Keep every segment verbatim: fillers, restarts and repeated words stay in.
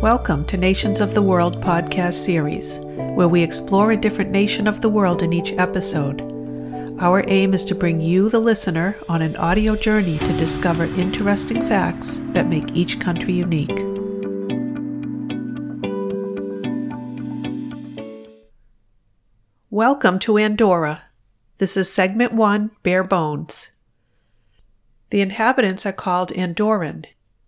Welcome to Nations of the World podcast series, where we explore a different nation of the world in each episode. Our aim is to bring you, the listener, on an audio journey to discover interesting facts that make each country unique. Welcome to Andorra. This is Segment one, Bare Bones. The inhabitants are called Andorran.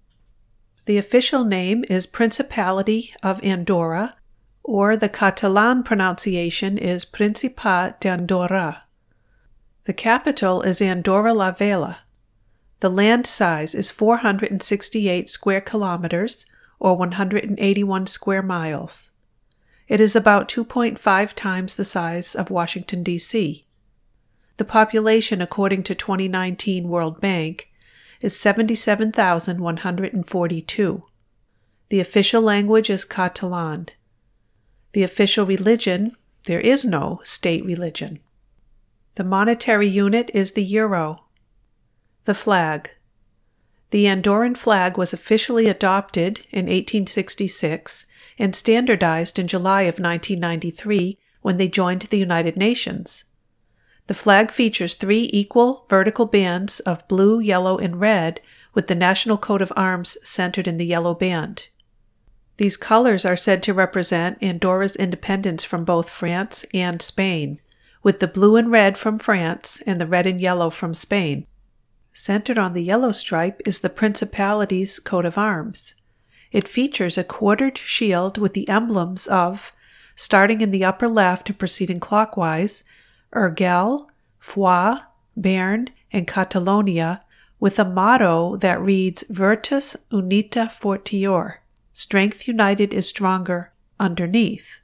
The official name is Principality of Andorra, or the Catalan pronunciation is Principat d'Andorra. The capital is Andorra la Vella. The land size is four hundred sixty-eight square kilometers, or one hundred eighty-one square miles. It is about two point five times the size of Washington, D C The population, according to twenty nineteen World Bank, is seventy-seven thousand one hundred forty-two. The official language is Catalan. The official religion, there is no state religion. The monetary unit is the euro. The flag. The Andorran flag was officially adopted in eighteen sixty-six and standardized in July of nineteen ninety-three when they joined the United Nations. The flag features three equal vertical bands of blue, yellow, and red, with the national coat of arms centered in the yellow band. These colors are said to represent Andorra's independence from both France and Spain, with the blue and red from France and the red and yellow from Spain. Centered on the yellow stripe is the Principality's coat of arms. It features a quartered shield with the emblems of, starting in the upper left and proceeding clockwise, Urgell, Foix, Béarn, and Catalonia, with a motto that reads Virtus Unita Fortior, strength united is stronger, underneath.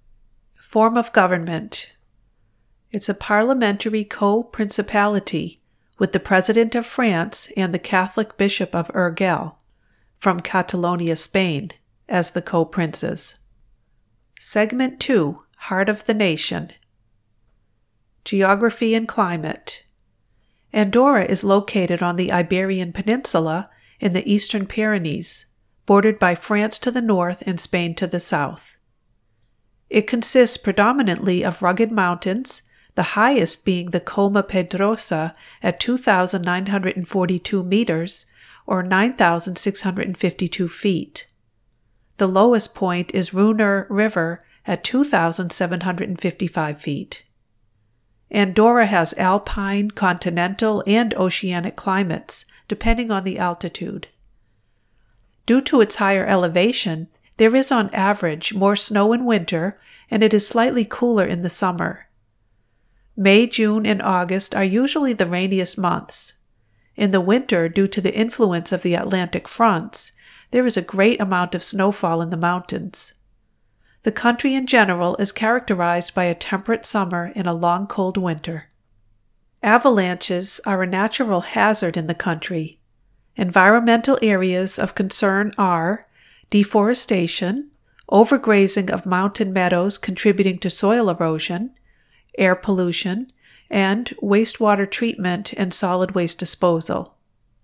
Form of government. It's a parliamentary co-principality with the President of France and the Catholic Bishop of Urgell, from Catalonia, Spain, as the co-princes. Segment two, Heart of the Nation. Geography and climate. Andorra is located on the Iberian Peninsula in the Eastern Pyrenees, bordered by France to the north and Spain to the south. It consists predominantly of rugged mountains, the highest being the Coma Pedrosa at two thousand nine hundred forty-two meters, or nine thousand six hundred fifty-two feet. The lowest point is Runer River at two thousand seven hundred fifty-five feet. Andorra has alpine, continental, and oceanic climates, depending on the altitude. Due to its higher elevation, there is on average more snow in winter, and it is slightly cooler in the summer. May, June, and August are usually the rainiest months. In the winter, due to the influence of the Atlantic fronts, there is a great amount of snowfall in the mountains. The country in general is characterized by a temperate summer and a long cold winter. Avalanches are a natural hazard in the country. Environmental areas of concern are deforestation, overgrazing of mountain meadows contributing to soil erosion, air pollution, and wastewater treatment and solid waste disposal.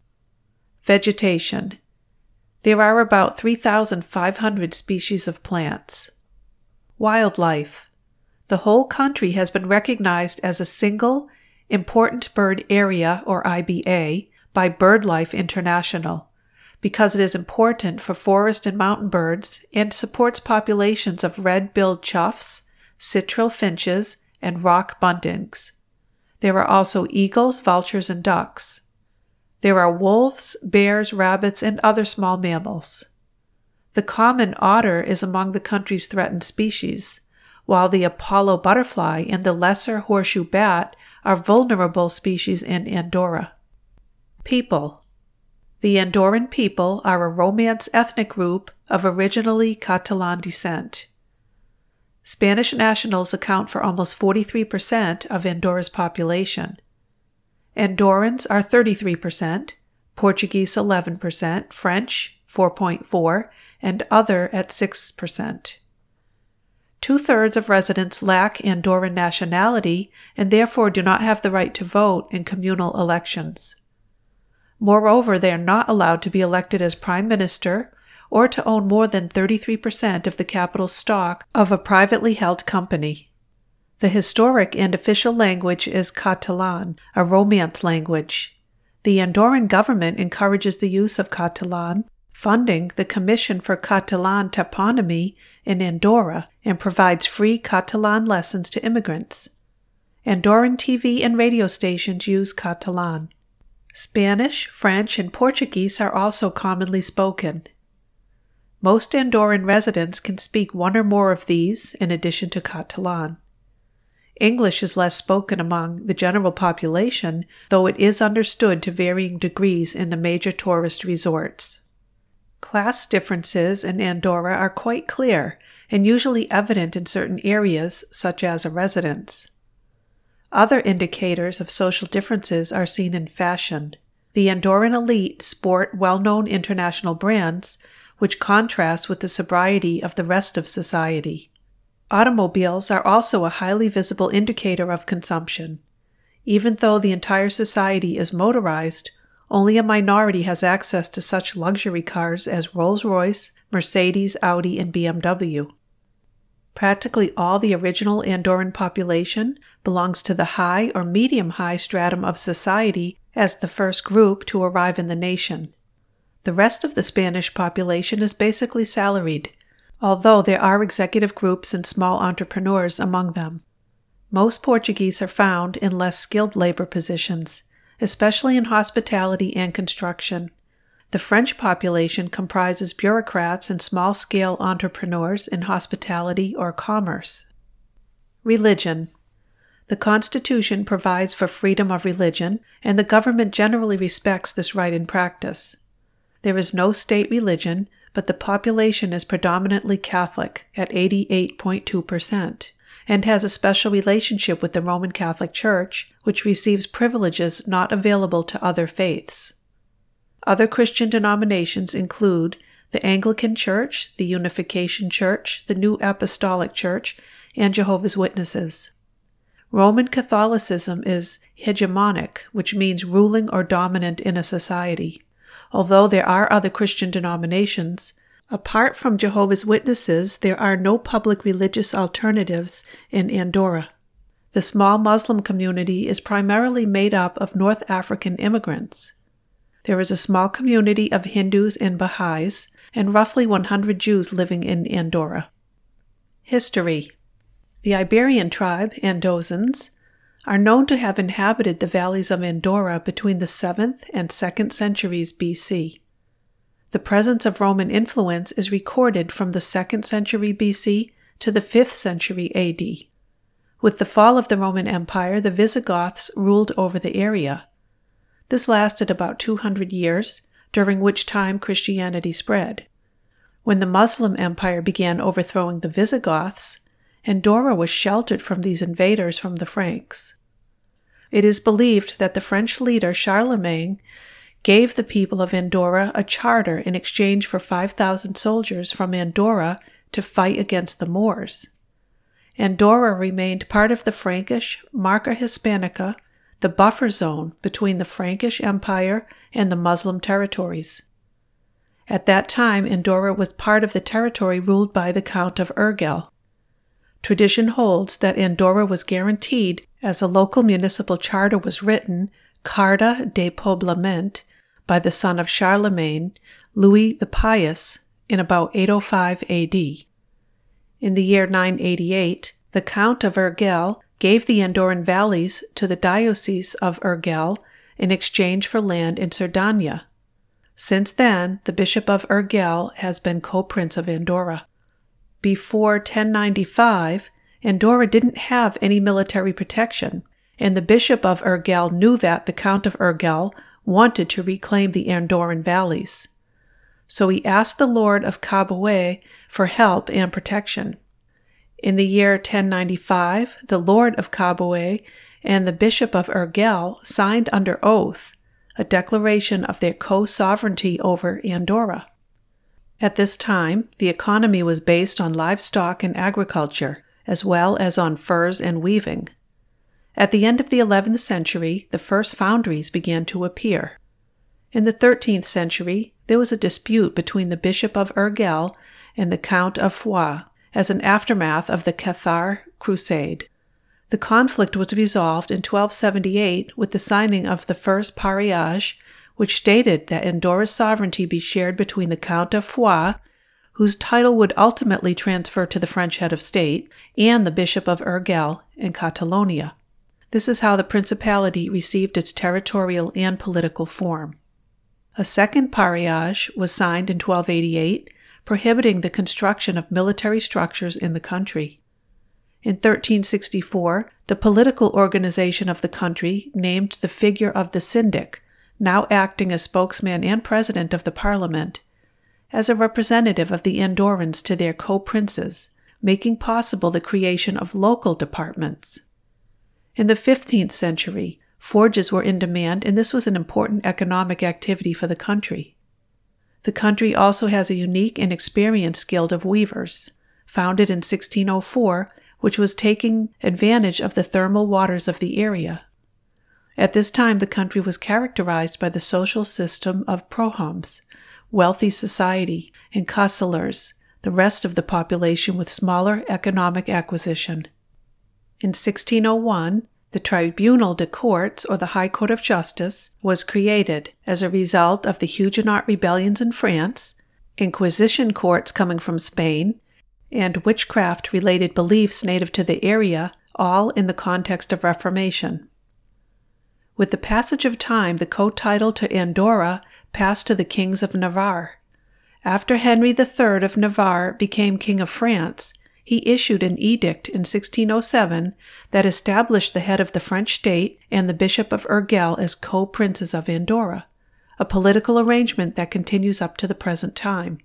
Vegetation. There are about three thousand five hundred species of plants. Wildlife. The whole country has been recognized as a single Important Bird Area, or I B A, by BirdLife International, because it is important for forest and mountain birds and supports populations of red-billed choughs, citral finches, and rock buntings. There are also eagles, vultures, and ducks. There are wolves, bears, rabbits, and other small mammals. The common otter is among the country's threatened species, while the Apollo butterfly and the lesser horseshoe bat are vulnerable species in Andorra. People. The Andorran people are a Romance ethnic group of originally Catalan descent. Spanish nationals account for almost forty-three percent of Andorra's population. Andorrans are thirty-three percent, Portuguese eleven percent, French four point four percent, and other at six percent. Two-thirds of residents lack Andorran nationality and therefore do not have the right to vote in communal elections. Moreover, they are not allowed to be elected as prime minister or to own more than thirty-three percent of the capital stock of a privately held company. The historic and official language is Catalan, a Romance language. The Andorran government encourages the use of Catalan, funding the Commission for Catalan Toponymy in Andorra, and provides free Catalan lessons to immigrants. Andorran T V and radio stations use Catalan. Spanish, French, and Portuguese are also commonly spoken. Most Andorran residents can speak one or more of these in addition to Catalan. English is less spoken among the general population, though it is understood to varying degrees in the major tourist resorts. Class differences in Andorra are quite clear and usually evident in certain areas, such as a residence. Other indicators of social differences are seen in fashion. The Andorran elite sport well-known international brands, which contrast with the sobriety of the rest of society. Automobiles are also a highly visible indicator of consumption. Even though the entire society is motorized, only a minority has access to such luxury cars as Rolls-Royce, Mercedes, Audi, and B M W. Practically all the original Andorran population belongs to the high or medium-high stratum of society as the first group to arrive in the nation. The rest of the Spanish population is basically salaried, although there are executive groups and small entrepreneurs among them. Most Portuguese are found in less skilled labor positions, especially in hospitality and construction. The French population comprises bureaucrats and small-scale entrepreneurs in hospitality or commerce. Religion. The Constitution provides for freedom of religion, and the government generally respects this right in practice. There is no state religion, but the population is predominantly Catholic at eighty-eight point two percent, and has a special relationship with the Roman Catholic Church, which receives privileges not available to other faiths. Other Christian denominations include the Anglican Church, the Unification Church, the New Apostolic Church, and Jehovah's Witnesses. Roman Catholicism is hegemonic, which means ruling or dominant in a society. Although there are other Christian denominations, apart from Jehovah's Witnesses, there are no public religious alternatives in Andorra. The small Muslim community is primarily made up of North African immigrants. There is a small community of Hindus and Baha'is, and roughly one hundred Jews living in Andorra. History. The Iberian tribe, Andosans, are known to have inhabited the valleys of Andorra between the seventh and second centuries B C. The presence of Roman influence is recorded from the second century B C to the fifth century A D. With the fall of the Roman Empire, the Visigoths ruled over the area. This lasted about two hundred years, during which time Christianity spread. When the Muslim Empire began overthrowing the Visigoths, Andorra was sheltered from these invaders from the Franks. It is believed that the French leader Charlemagne gave the people of Andorra a charter in exchange for five thousand soldiers from Andorra to fight against the Moors. Andorra remained part of the Frankish Marca Hispanica, the buffer zone between the Frankish Empire and the Muslim territories. At that time, Andorra was part of the territory ruled by the Count of Urgell. Tradition holds that Andorra was guaranteed as a local municipal charter was written, Carta de Poblament, by the son of Charlemagne, Louis the Pious, in about eight oh five A D. In the year nine eighty-eight, the Count of Urgell gave the Andorran valleys to the Diocese of Urgell in exchange for land in Cerdanya. Since then, the Bishop of Urgell has been co-prince of Andorra. Before ten ninety-five, Andorra didn't have any military protection, and the Bishop of Urgell knew that the Count of Urgell wanted to reclaim the Andorran valleys. So he asked the Lord of Caboet for help and protection. In the year ten ninety-five, the Lord of Caboet and the Bishop of Urgell signed under oath a declaration of their co-sovereignty over Andorra. At this time, the economy was based on livestock and agriculture, as well as on furs and weaving. At the end of the eleventh century, the first foundries began to appear. In the thirteenth century, there was a dispute between the Bishop of Urgell and the Count of Foix as an aftermath of the Cathar Crusade. The conflict was resolved in twelve seventy-eight with the signing of the first pariage, which stated that Andorra's sovereignty be shared between the Count of Foix, whose title would ultimately transfer to the French head of state, and the Bishop of Urgell in Catalonia. This is how the principality received its territorial and political form. A second pariage was signed in twelve eighty-eight, prohibiting the construction of military structures in the country. In thirteen sixty-four, the political organization of the country named the figure of the syndic, now acting as spokesman and president of the parliament, as a representative of the Andorrans to their co-princes, making possible the creation of local departments. In the fifteenth century, forges were in demand, and this was an important economic activity for the country. The country also has a unique and experienced guild of weavers, founded in sixteen oh four, which was taking advantage of the thermal waters of the area. At this time, the country was characterized by the social system of prohommes, wealthy society, and castelers, the rest of the population with smaller economic acquisition. In sixteen oh one, the Tribunal de Courts, or the High Court of Justice, was created as a result of the Huguenot rebellions in France, Inquisition courts coming from Spain, and witchcraft-related beliefs native to the area, all in the context of Reformation. With the passage of time, the co-title to Andorra passed to the kings of Navarre. After Henry the Third of Navarre became King of France, he issued an edict in sixteen oh seven that established the head of the French state and the Bishop of Urgell as co-princes of Andorra, a political arrangement that continues up to the present time.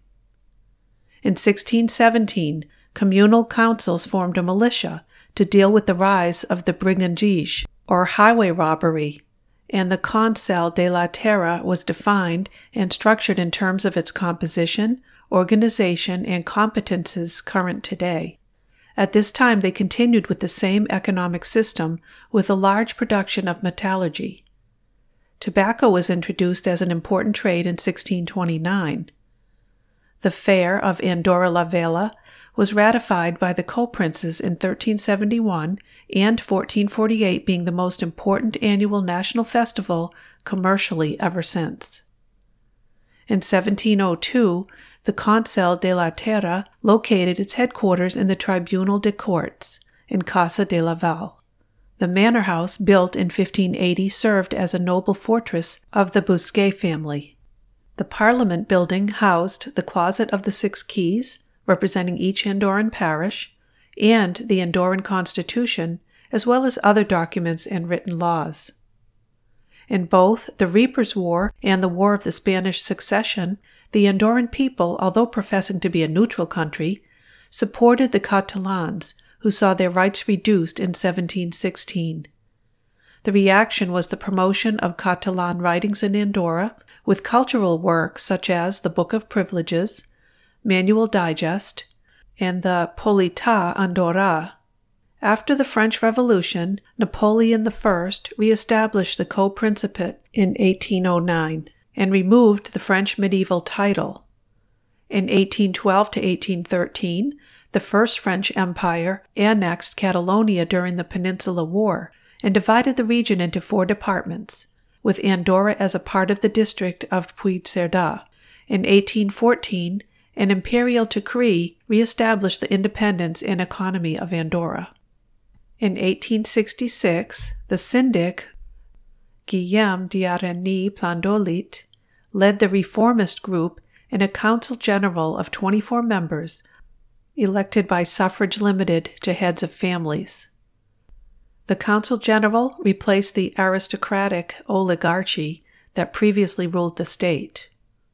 In sixteen seventeen, communal councils formed a militia to deal with the rise of the brigandage, or highway robbery, and the Conseil de la Terre was defined and structured in terms of its composition, organization, and competences current today. At this time, they continued with the same economic system with a large production of metallurgy. Tobacco was introduced as an important trade in sixteen twenty-nine. The Fair of Andorra la Vella was ratified by the co-princes in thirteen seventy-one, and fourteen forty-eight being the most important annual national festival commercially ever since. In seventeen oh two, the Conseil de la Terre located its headquarters in the Tribunal de Courts in Casa de la Val. The manor house, built in fifteen eighty, served as a noble fortress of the Bousquet family. The Parliament building housed the Closet of the Six Keys, representing each Andorran parish, and the Andorran Constitution, as well as other documents and written laws. In both the Reapers' War and the War of the Spanish Succession, the Andorran people, although professing to be a neutral country, supported the Catalans, who saw their rights reduced in seventeen sixteen. The reaction was the promotion of Catalan writings in Andorra, with cultural works such as the Book of Privileges, Manual Digest, and the Polita Andorra. After the French Revolution, Napoleon the First re-established the co-principate in eighteen oh nine and removed the French medieval title. In eighteen twelve to eighteen thirteen, the First French Empire annexed Catalonia during the Peninsular War and divided the region into four departments, with Andorra as a part of the district of Puigcerdà. In eighteen fourteen, an imperial decree re-established the independence and economy of Andorra. In eighteen sixty-six, the syndic, Guillaume d'Aragny Plandolit, led the reformist group in a council general of twenty-four members, elected by suffrage limited to heads of families. The council general replaced the aristocratic oligarchy that previously ruled the state.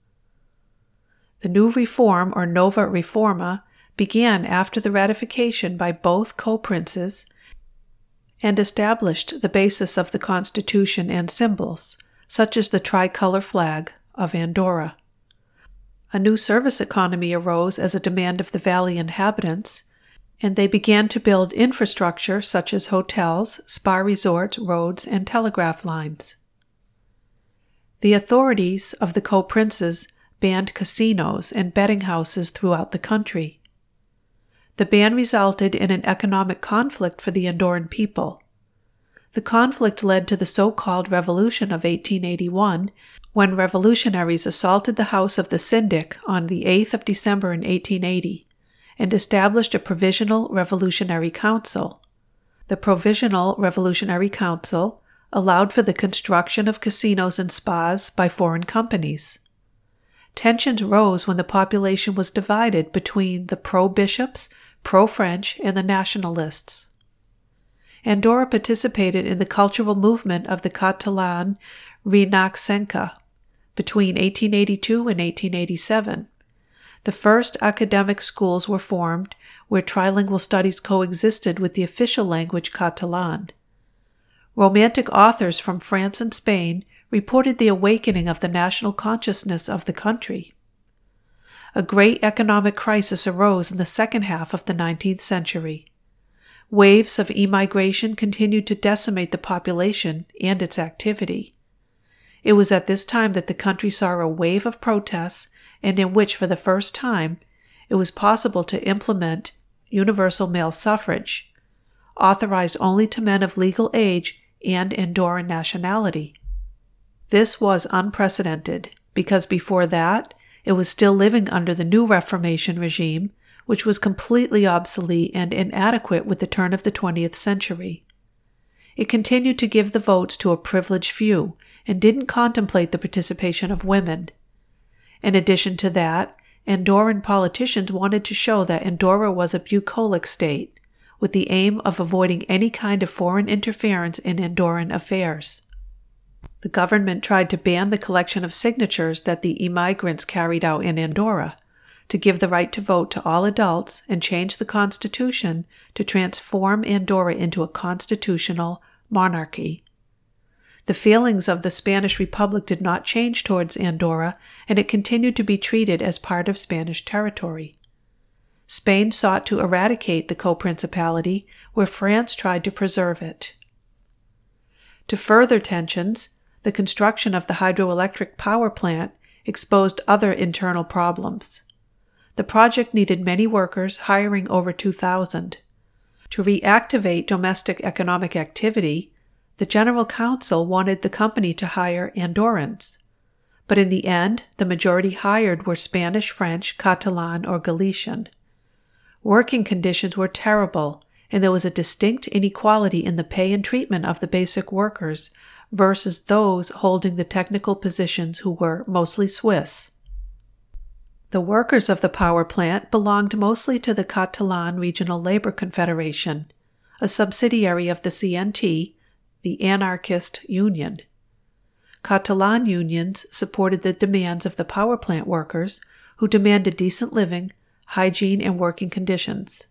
The new reform, or Nova Reforma, began after the ratification by both co-princes and established the basis of the constitution and symbols, such as the tricolor flag of Andorra. A new service economy arose as a demand of the valley inhabitants, and they began to build infrastructure such as hotels, spa resorts, roads, and telegraph lines. The authorities of the co-princes banned casinos and betting houses throughout the country. The ban resulted in an economic conflict for the Andorran people. The conflict led to the so-called Revolution of eighteen eighty-one, when revolutionaries assaulted the house of the Syndic on the eighth of December in eighteen eighty and established a Provisional Revolutionary Council. The Provisional Revolutionary Council allowed for the construction of casinos and spas by foreign companies. Tensions rose when the population was divided between the pro-bishops, pro-French, and the nationalists. Andorra participated in the cultural movement of the Catalan Renaixença between eighteen eighty-two and eighteen eighty-seven. The first academic schools were formed where trilingual studies coexisted with the official language Catalan. Romantic authors from France and Spain reported the awakening of the national consciousness of the country. A great economic crisis arose in the second half of the nineteenth century. Waves of emigration continued to decimate the population and its activity. It was at this time that the country saw a wave of protests and in which, for the first time, it was possible to implement universal male suffrage, authorized only to men of legal age and Andorran nationality. This was unprecedented because before that, it was still living under the new Reformation regime, which was completely obsolete and inadequate with the turn of the twentieth century. It continued to give the votes to a privileged few and didn't contemplate the participation of women. In addition to that, Andorran politicians wanted to show that Andorra was a bucolic state, with the aim of avoiding any kind of foreign interference in Andorran affairs. The government tried to ban the collection of signatures that the immigrants carried out in Andorra, to give the right to vote to all adults and change the constitution to transform Andorra into a constitutional monarchy. The feelings of the Spanish Republic did not change towards Andorra, and it continued to be treated as part of Spanish territory. Spain sought to eradicate the co-principality, where France tried to preserve it. To further tensions, the construction of the hydroelectric power plant exposed other internal problems. The project needed many workers, hiring over two thousand. To reactivate domestic economic activity, the General Council wanted the company to hire Andorrans. But in the end, the majority hired were Spanish, French, Catalan, or Galician. Working conditions were terrible, and there was a distinct inequality in the pay and treatment of the basic workers versus those holding the technical positions who were mostly Swiss. The workers of the power plant belonged mostly to the Catalan Regional Labor Confederation, a subsidiary of the C N T, the anarchist union. Catalan unions supported the demands of the power plant workers, who demanded decent living, hygiene, and working conditions.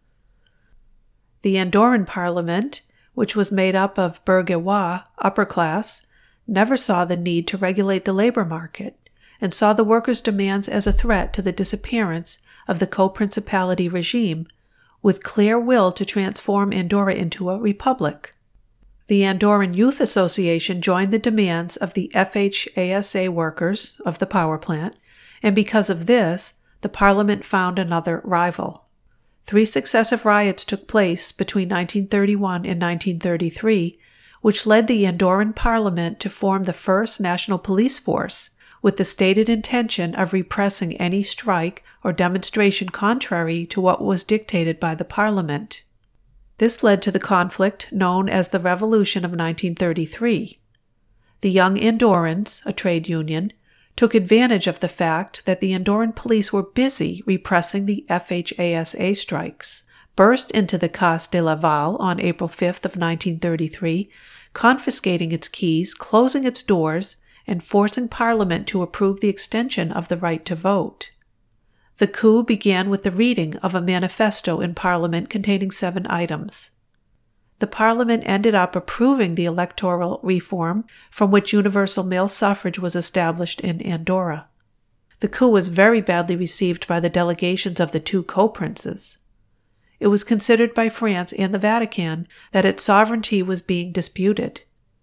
The Andorran Parliament, which was made up of bourgeois, upper class, never saw the need to regulate the labor market, and saw the workers' demands as a threat to the disappearance of the co-principality regime, with clear will to transform Andorra into a republic. The Andorran Youth Association joined the demands of the F H A S A workers of the power plant, and because of this, the parliament found another rival. Three successive riots took place between nineteen thirty-one and nineteen thirty-three, which led the Andorran parliament to form the first national police force, with the stated intention of repressing any strike or demonstration contrary to what was dictated by the parliament. This led to the conflict known as the Revolution of nineteen thirty-three. The Young Andorrans, a trade union, took advantage of the fact that the Andorran police were busy repressing the F H A S A strikes, burst into the Cas de Laval on April fifth of nineteen thirty-three, confiscating its keys, closing its doors, and forcing Parliament to approve the extension of the right to vote. The coup began with the reading of a manifesto in Parliament containing seven items. The Parliament ended up approving the electoral reform from which universal male suffrage was established in Andorra. The coup was very badly received by the delegations of the two co-princes. It was considered by France and the Vatican that its sovereignty was being disputed.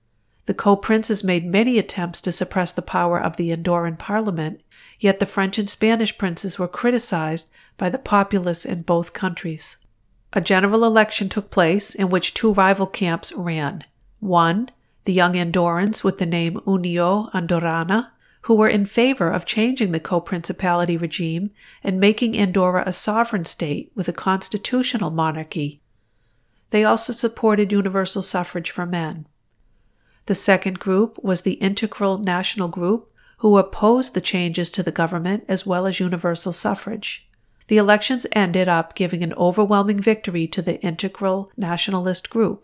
The co-princes made many attempts to suppress the power of the Andorran parliament, yet the French and Spanish princes were criticized by the populace in both countries. A general election took place in which two rival camps ran. One, the young Andorrans with the name Unió Andorrana, who were in favor of changing the co-principality regime and making Andorra a sovereign state with a constitutional monarchy. They also supported universal suffrage for men. The second group was the Integral National Group, who opposed the changes to the government as well as universal suffrage. The elections ended up giving an overwhelming victory to the Integral Nationalist Group.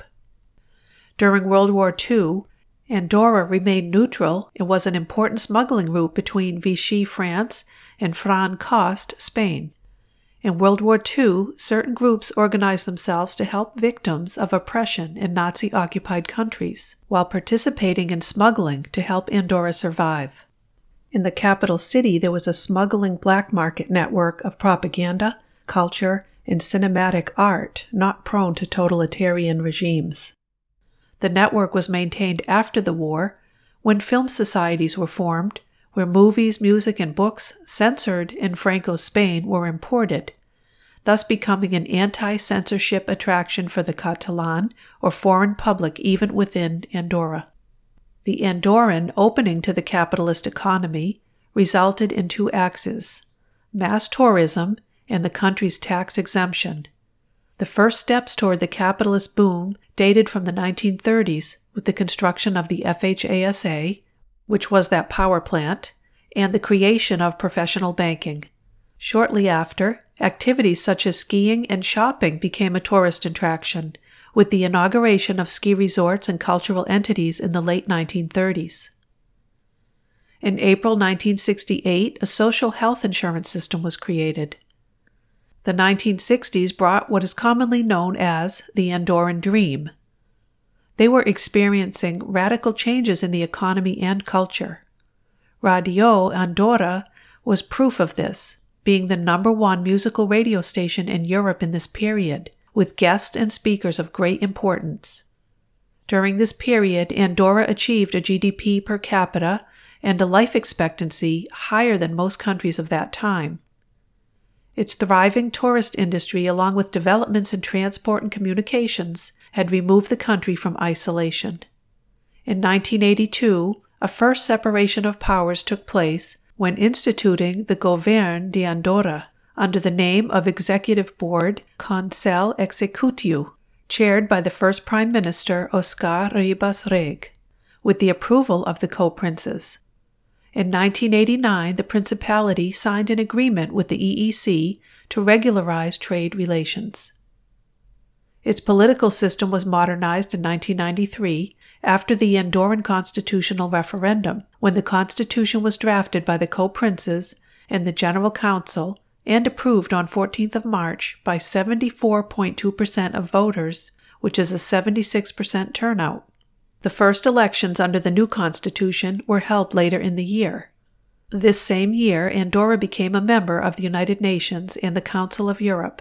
During World War Two, Andorra remained neutral and was an important smuggling route between Vichy, France, and Francoist, Spain. In World War Two, certain groups organized themselves to help victims of oppression in Nazi-occupied countries, while participating in smuggling to help Andorra survive. In the capital city, there was a smuggling black market network of propaganda, culture, and cinematic art not prone to totalitarian regimes. The network was maintained after the war, when film societies were formed, where movies, music, and books censored in Franco's Spain were imported, thus becoming an anti-censorship attraction for the Catalan or foreign public even within Andorra. The Andorran opening to the capitalist economy resulted in two axes: mass tourism and the country's tax exemption. The first steps toward the capitalist boom dated from the nineteen thirties with the construction of the F H A S A, which was that power plant, and the creation of professional banking. Shortly after, activities such as skiing and shopping became a tourist attraction, with the inauguration of ski resorts and cultural entities in the late nineteen thirties. In April nineteen sixty-eight, a social health insurance system was created. The nineteen sixties brought what is commonly known as the Andorran Dream. They were experiencing radical changes in the economy and culture. Radio Andorra was proof of this, being the number one musical radio station in Europe in this period, with guests and speakers of great importance. During this period, Andorra achieved a G D P per capita and a life expectancy higher than most countries of that time. Its thriving tourist industry, along with developments in transport and communications, had removed the country from isolation. In nineteen eighty-two, a first separation of powers took place when instituting the Govern d'Andorra under the name of Executive Board Consell Executiu, chaired by the first Prime Minister Oscar Ribas Reg, with the approval of the co-princes. In nineteen eighty-nine, the Principality signed an agreement with the E E C to regularize trade relations. Its political system was modernized in nineteen ninety-three after the Andorran constitutional referendum, when the constitution was drafted by the co-princes and the General Council and approved on fourteenth of March by seventy-four point two percent of voters, which is a seventy-six percent turnout. The first elections under the new constitution were held later in the year. This same year, Andorra became a member of the United Nations and the Council of Europe.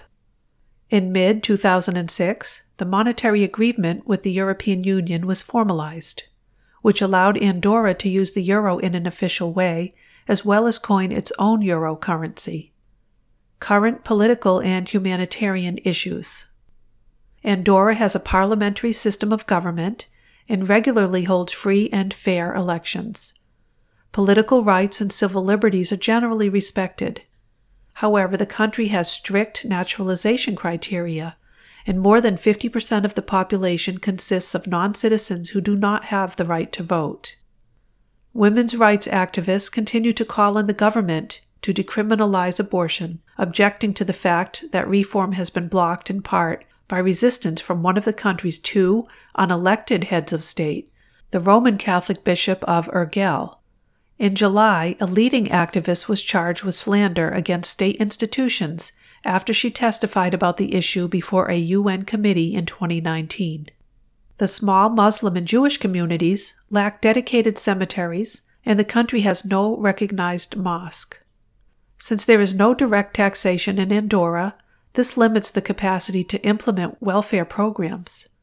In mid two thousand six, the monetary agreement with the European Union was formalized, which allowed Andorra to use the euro in an official way, as well as coin its own euro currency. Current political and humanitarian issues. Andorra has a parliamentary system of government and regularly holds free and fair elections. Political rights and civil liberties are generally respected. However, the country has strict naturalization criteria, and more than fifty percent of the population consists of non-citizens who do not have the right to vote. Women's rights activists continue to call on the government to decriminalize abortion, objecting to the fact that reform has been blocked in part by resistance from one of the country's two unelected heads of state, the Roman Catholic Bishop of Urgell. In July, a leading activist was charged with slander against state institutions after she testified about the issue before a U N committee in twenty nineteen. The small Muslim and Jewish communities lack dedicated cemeteries, and the country has no recognized mosque. Since there is no direct taxation in Andorra, this limits the capacity to implement welfare programs.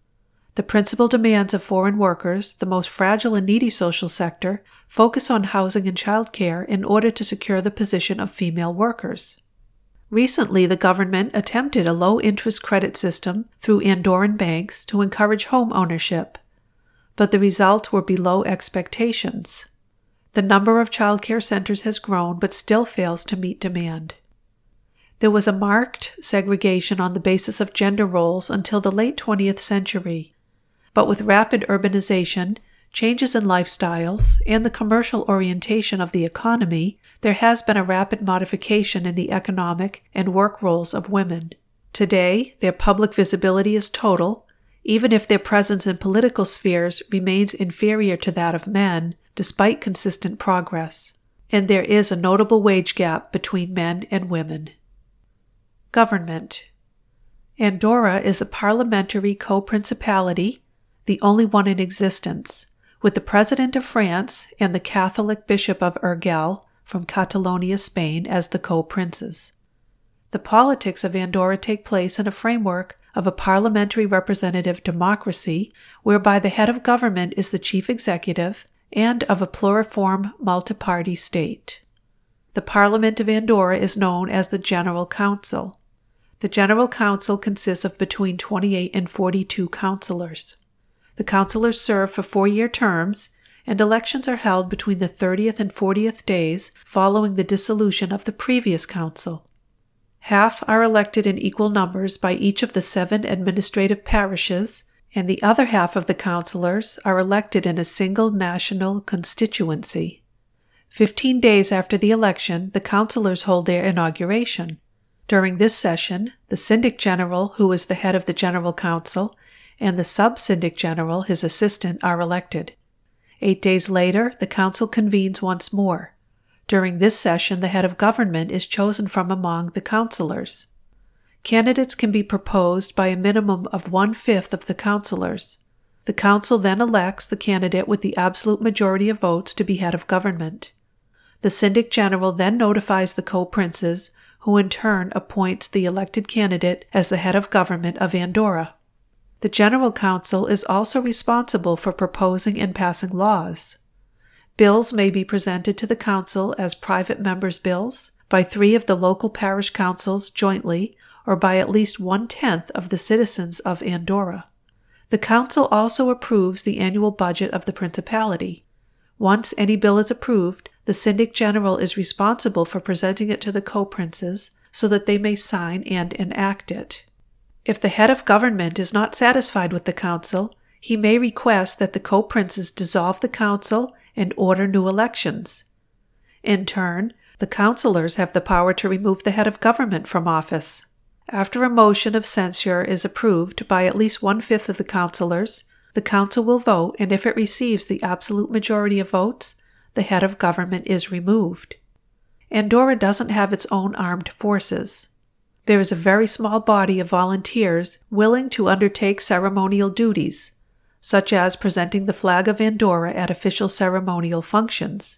The principal demands of foreign workers, the most fragile and needy social sector, focus on housing and childcare in order to secure the position of female workers. Recently, the government attempted a low-interest credit system through Andorran banks to encourage home ownership, but the results were below expectations. The number of childcare centers has grown but still fails to meet demand. There was a marked segregation on the basis of gender roles until the late twentieth century, but with rapid urbanization, changes in lifestyles, and the commercial orientation of the economy, there has been a rapid modification in the economic and work roles of women. Today, their public visibility is total, even if their presence in political spheres remains inferior to that of men, despite consistent progress, and there is a notable wage gap between men and women. Government. Andorra is a parliamentary co-principality, the only one in existence, with the President of France and the Catholic Bishop of Urgell from Catalonia, Spain, as the co-princes. The politics of Andorra take place in a framework of a parliamentary representative democracy whereby the head of government is the chief executive and of a pluriform multi-party state. The Parliament of Andorra is known as the General Council. The General Council consists of between twenty-eight and forty-two councillors. The councillors serve for four-year terms, and elections are held between the thirtieth and fortieth days following the dissolution of the previous council. Half are elected in equal numbers by each of the seven administrative parishes, and the other half of the councillors are elected in a single national constituency. Fifteen days after the election, the councillors hold their inauguration. During this session, the Syndic General, who is the head of the General Council, and the Sub-Syndic General, his assistant, are elected. Eight days later, the council convenes once more. During this session, the head of government is chosen from among the councillors. Candidates can be proposed by a minimum of one-fifth of the councillors. The council then elects the candidate with the absolute majority of votes to be head of government. The Syndic General then notifies the co-princes, who in turn appoints the elected candidate as the head of government of Andorra. The General Council is also responsible for proposing and passing laws. Bills may be presented to the Council as private members' bills, by three of the local parish councils jointly, or by at least one-tenth of the citizens of Andorra. The Council also approves the annual budget of the Principality. Once any bill is approved, the Syndic General is responsible for presenting it to the co-princes so that they may sign and enact it. If the head of government is not satisfied with the council, he may request that the co-princes dissolve the council and order new elections. In turn, the councillors have the power to remove the head of government from office. After a motion of censure is approved by at least one-fifth of the councillors, the council will vote, and if it receives the absolute majority of votes, the head of government is removed. Andorra doesn't have its own armed forces. There is a very small body of volunteers willing to undertake ceremonial duties, such as presenting the flag of Andorra at official ceremonial functions.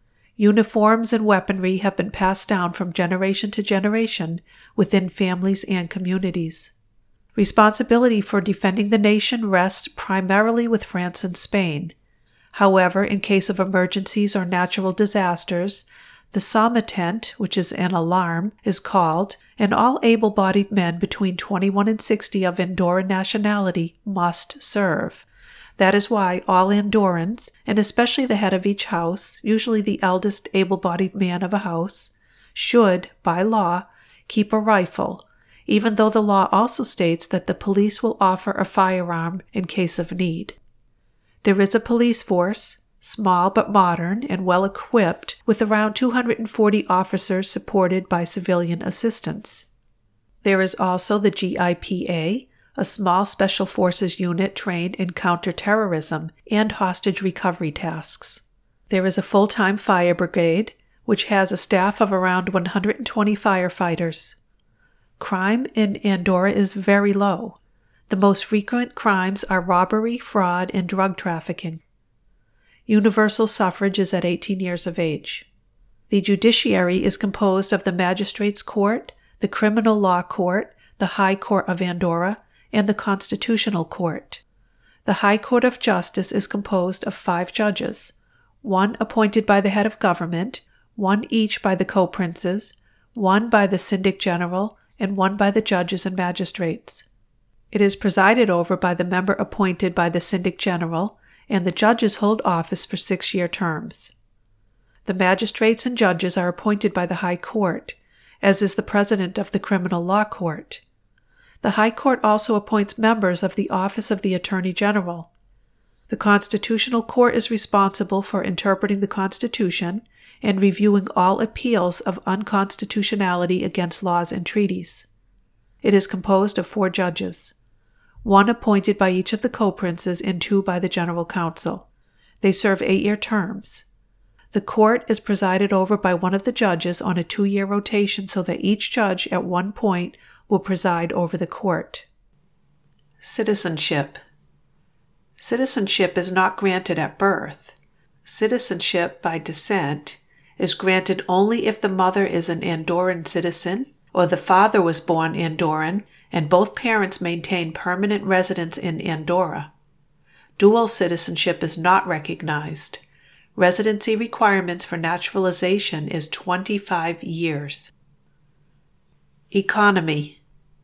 Uniforms and weaponry have been passed down from generation to generation within families and communities. Responsibility for defending the nation rests primarily with France and Spain. However, in case of emergencies or natural disasters, the sommitent, which is an alarm, is called, and all able-bodied men between twenty-one and sixty of Andorran nationality must serve. That is why all Andorrans, and especially the head of each house, usually the eldest able-bodied man of a house, should, by law, keep a rifle, even though the law also states that the police will offer a firearm in case of need. There is a police force, small but modern and well-equipped, with around two hundred forty officers supported by civilian assistance. There is also the G I P A, a small special forces unit trained in counter-terrorism and hostage recovery tasks. There is a full-time fire brigade, which has a staff of around one hundred twenty firefighters. Crime in Andorra is very low. The most frequent crimes are robbery, fraud, and drug trafficking. Universal suffrage is at eighteen years of age. The judiciary is composed of the Magistrates' Court, the Criminal Law Court, the High Court of Andorra, and the Constitutional Court. The High Court of Justice is composed of five judges, one appointed by the head of government, one each by the co-princes, one by the Syndic General, and one by the judges and magistrates. It is presided over by the member appointed by the Syndic General, and the judges hold office for six-year terms. The magistrates and judges are appointed by the High Court, as is the president of the Criminal Law Court. The High Court also appoints members of the Office of the Attorney General. The Constitutional Court is responsible for interpreting the Constitution and reviewing all appeals of unconstitutionality against laws and treaties. It is composed of four judges, one appointed by each of the co-princes and two by the General Council. They serve eight-year terms. The court is presided over by one of the judges on a two-year rotation so that each judge at one point will preside over the court. Citizenship. Citizenship is not granted at birth. Citizenship by descent is granted only if the mother is an Andorran citizen or the father was born Andorran and both parents maintain permanent residence in Andorra. Dual citizenship is not recognized. Residency requirements for naturalization is twenty-five years. Economy.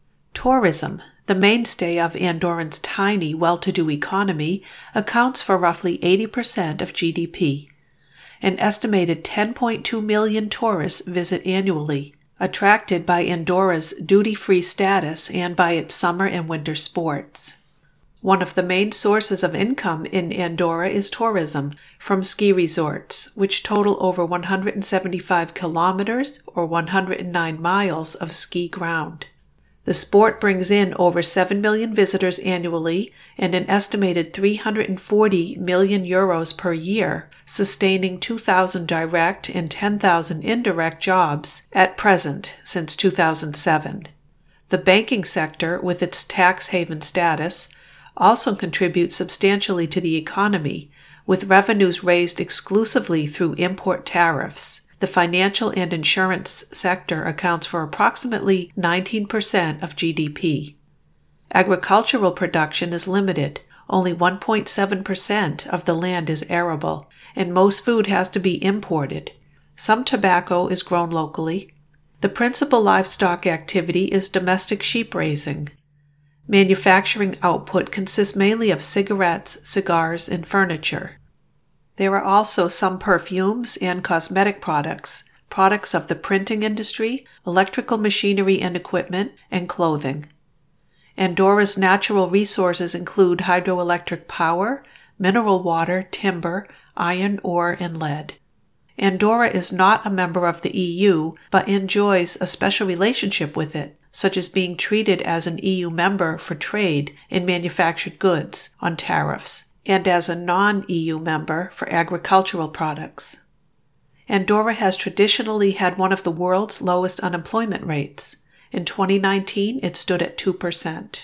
Tourism, the mainstay of Andorran's tiny, well-to-do economy, accounts for roughly eighty percent of G D P. An estimated ten point two million tourists visit annually, attracted by Andorra's duty-free status and by its summer and winter sports. One of the main sources of income in Andorra is tourism from ski resorts, which total over one hundred seventy-five kilometers or one hundred nine miles of ski ground. The sport brings in over seven million visitors annually and an estimated three hundred forty million euros per year, sustaining two thousand direct and ten thousand indirect jobs at present since two thousand seven. The banking sector, with its tax haven status, also contributes substantially to the economy, with revenues raised exclusively through import tariffs. The financial and insurance sector accounts for approximately nineteen percent of G D P. Agricultural production is limited. Only one point seven percent of the land is arable, and most food has to be imported. Some tobacco is grown locally. The principal livestock activity is domestic sheep raising. Manufacturing output consists mainly of cigarettes, cigars, and furniture. There are also some perfumes and cosmetic products, products of the printing industry, electrical machinery and equipment, and clothing. Andorra's natural resources include hydroelectric power, mineral water, timber, iron ore, and lead. Andorra is not a member of the E U, but enjoys a special relationship with it, such as being treated as an E U member for trade in manufactured goods on tariffs, and as a non-E U member for agricultural products. Andorra has traditionally had one of the world's lowest unemployment rates. In twenty nineteen, it stood at two percent.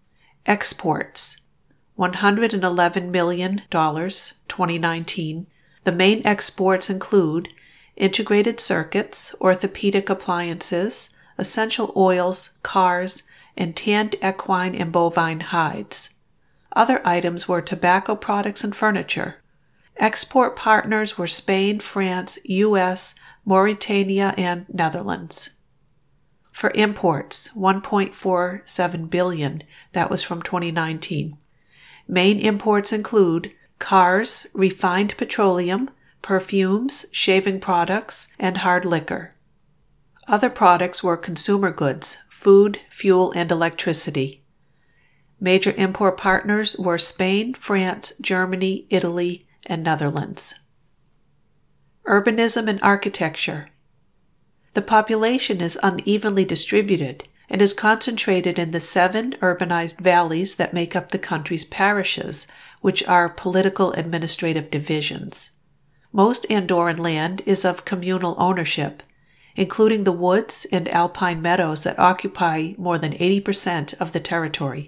Exports. one hundred eleven million dollars, twenty nineteen. The main exports include integrated circuits, orthopedic appliances, essential oils, cars, and tanned equine and bovine hides. Other items were tobacco products and furniture. Export partners were Spain, France, U S, Mauritania, and Netherlands. For imports, one point four seven billion dollars, that was from twenty nineteen. Main imports include cars, refined petroleum, perfumes, shaving products, and hard liquor. Other products were consumer goods, food, fuel, and electricity. Major import partners were Spain, France, Germany, Italy, and Netherlands. Urbanism and architecture. The population is unevenly distributed and is concentrated in the seven urbanized valleys that make up the country's parishes, which are political administrative divisions. Most Andorran land is of communal ownership, including the woods and alpine meadows that occupy more than eighty percent of the territory.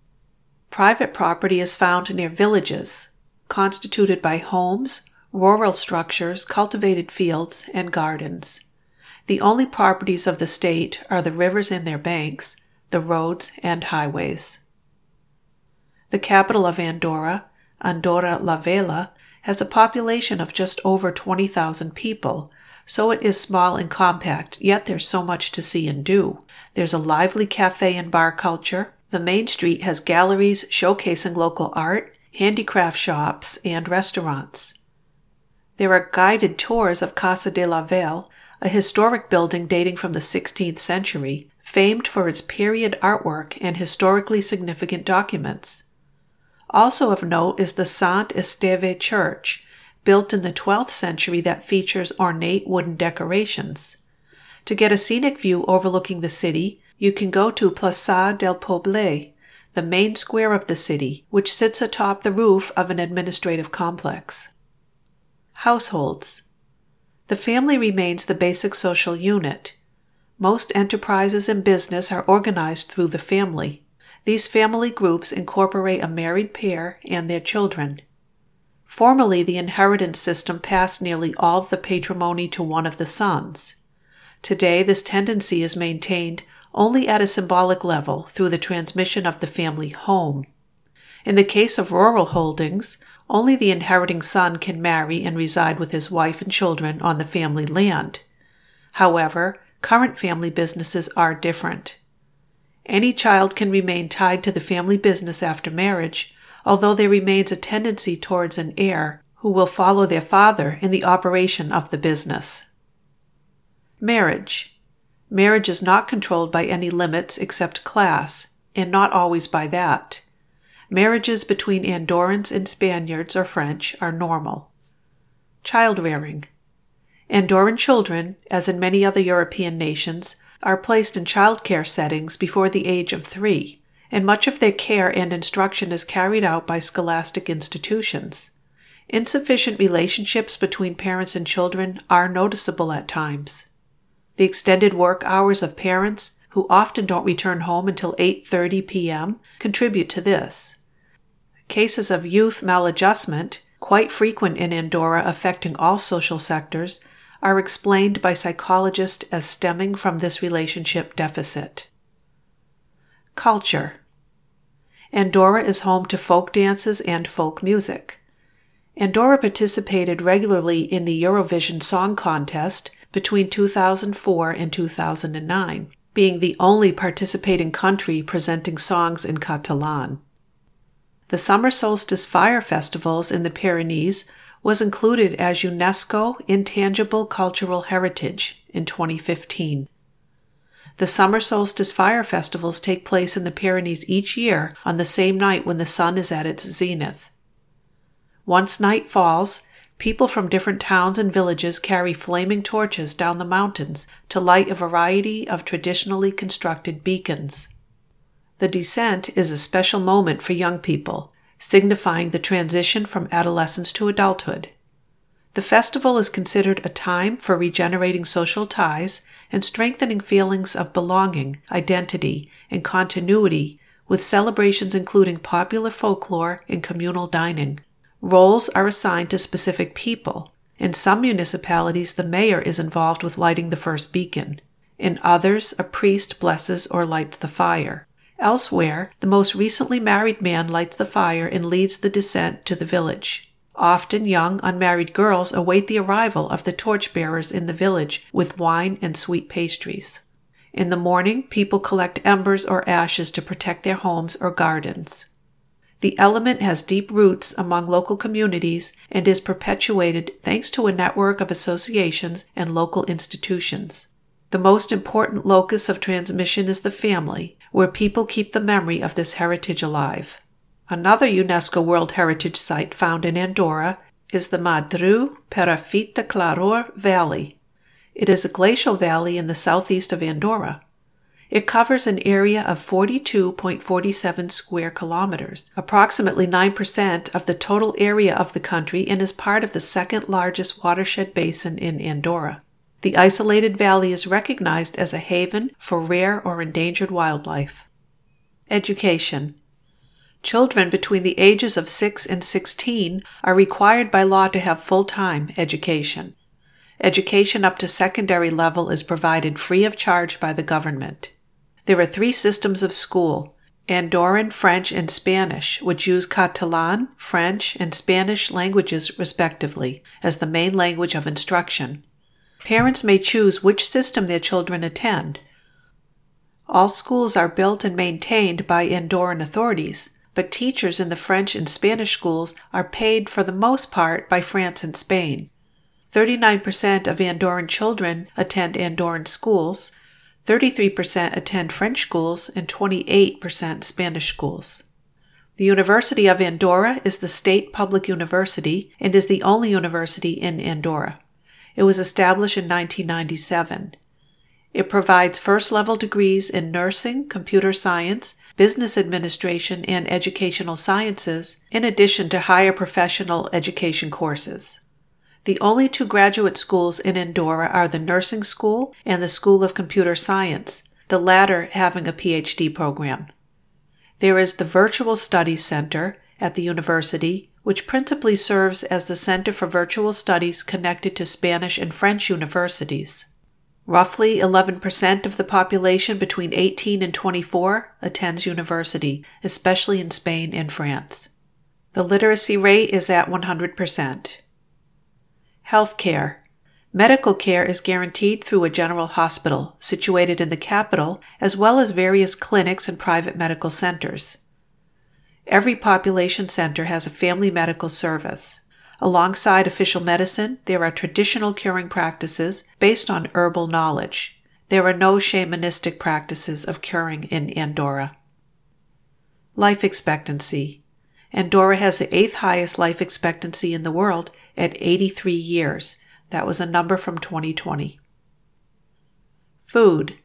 Private property is found near villages, constituted by homes, rural structures, cultivated fields, and gardens. The only properties of the state are the rivers and their banks, the roads and highways. The capital of Andorra, Andorra la Vella, has a population of just over twenty thousand people, so it is small and compact, yet there's so much to see and do. There's a lively cafe and bar culture. The main street has galleries showcasing local art, handicraft shops, and restaurants. There are guided tours of Casa de la Vella, a historic building dating from the sixteenth century, famed for its period artwork and historically significant documents. Also of note is the Sant Esteve Church, built in the twelfth century that features ornate wooden decorations. To get a scenic view overlooking the city, you can go to Plaça del Poble, the main square of the city, which sits atop the roof of an administrative complex. Households. The family remains the basic social unit. Most enterprises and business are organized through the family. These family groups incorporate a married pair and their children. Formerly, the inheritance system passed nearly all of the patrimony to one of the sons. Today, this tendency is maintained only at a symbolic level through the transmission of the family home. In the case of rural holdings, only the inheriting son can marry and reside with his wife and children on the family land. However, current family businesses are different. Any child can remain tied to the family business after marriage, although there remains a tendency towards an heir who will follow their father in the operation of the business. Marriage. Marriage is not controlled by any limits except class, and not always by that. Marriages between Andorrans and Spaniards or French are normal. Child rearing. Andorran children, as in many other European nations, are placed in childcare settings before the age of three, and much of their care and instruction is carried out by scholastic institutions. Insufficient relationships between parents and children are noticeable at times. The extended work hours of parents, who often don't return home until eight thirty p.m., contribute to this. Cases of youth maladjustment, quite frequent in Andorra affecting all social sectors, are explained by psychologists as stemming from this relationship deficit. Culture. Andorra is home to folk dances and folk music. Andorra participated regularly in the Eurovision Song Contest between two thousand four and two thousand nine, being the only participating country presenting songs in Catalan. The Summer Solstice Fire Festivals in the Pyrenees was included as UNESCO Intangible Cultural Heritage in twenty fifteen. The Summer Solstice Fire Festivals take place in the Pyrenees each year on the same night when the sun is at its zenith. Once night falls, people from different towns and villages carry flaming torches down the mountains to light a variety of traditionally constructed beacons. The descent is a special moment for young people, signifying the transition from adolescence to adulthood. The festival is considered a time for regenerating social ties and strengthening feelings of belonging, identity, and continuity, with celebrations including popular folklore and communal dining. Roles are assigned to specific people. In some municipalities, the mayor is involved with lighting the first beacon. In others, a priest blesses or lights the fire. Elsewhere, the most recently married man lights the fire and leads the descent to the village. Often young, unmarried girls await the arrival of the torchbearers in the village with wine and sweet pastries. In the morning, people collect embers or ashes to protect their homes or gardens. The element has deep roots among local communities and is perpetuated thanks to a network of associations and local institutions. The most important locus of transmission is the family, where people keep the memory of this heritage alive. Another UNESCO World Heritage Site found in Andorra is the Madru Perafita Claror Valley. It is a glacial valley in the southeast of Andorra. It covers an area of forty-two point four seven square kilometers, approximately nine percent of the total area of the country, and is part of the second largest watershed basin in Andorra. The isolated valley is recognized as a haven for rare or endangered wildlife. Education. Children between the ages of six and sixteen are required by law to have full-time education. Education up to secondary level is provided free of charge by the government. There are three systems of school: Andorran French and Spanish, which use Catalan, French, and Spanish languages respectively as the main language of instruction. Parents may choose which system their children attend. All schools are built and maintained by Andorran authorities, but teachers in the French and Spanish schools are paid for the most part by France and Spain. thirty-nine percent of Andorran children attend Andorran schools, thirty-three percent attend French schools, and twenty-eight percent Spanish schools. The University of Andorra is the state public university and is the only university in Andorra. It was established in nineteen ninety-seven. It provides first-level degrees in nursing, computer science, business administration, and educational sciences, in addition to higher professional education courses. The only two graduate schools in Andorra are the Nursing School and the School of Computer Science, the latter having a P H D program. There is the Virtual Studies Center at the university, which principally serves as the Center for Virtual Studies connected to Spanish and French universities. Roughly eleven percent of the population between eighteen and twenty-four attends university, especially in Spain and France. The literacy rate is at one hundred percent. Healthcare. Medical care is guaranteed through a general hospital situated in the capital, as well as various clinics and private medical centers. Every population center has a family medical service. Alongside official medicine, there are traditional curing practices based on herbal knowledge. There are no shamanistic practices of curing in Andorra. Life expectancy. Andorra has the eighth highest life expectancy in the world at eighty-three years. That was a number from twenty twenty. Food.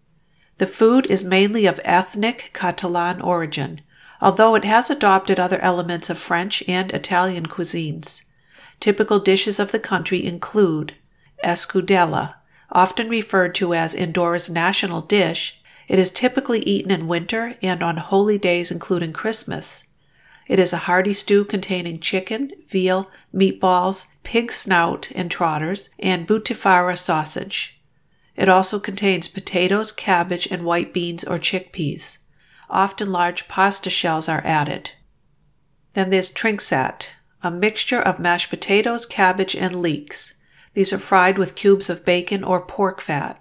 The food is mainly of ethnic Catalan origin, although it has adopted other elements of French and Italian cuisines. Typical dishes of the country include escudella, often referred to as Andorra's national dish. It is typically eaten in winter and on holy days including Christmas. It is a hearty stew containing chicken, veal, meatballs, pig snout and trotters, and butifarra sausage. It also contains potatoes, cabbage, and white beans or chickpeas. Often large pasta shells are added. Then there's trinxat, a mixture of mashed potatoes, cabbage, and leeks. These are fried with cubes of bacon or pork fat.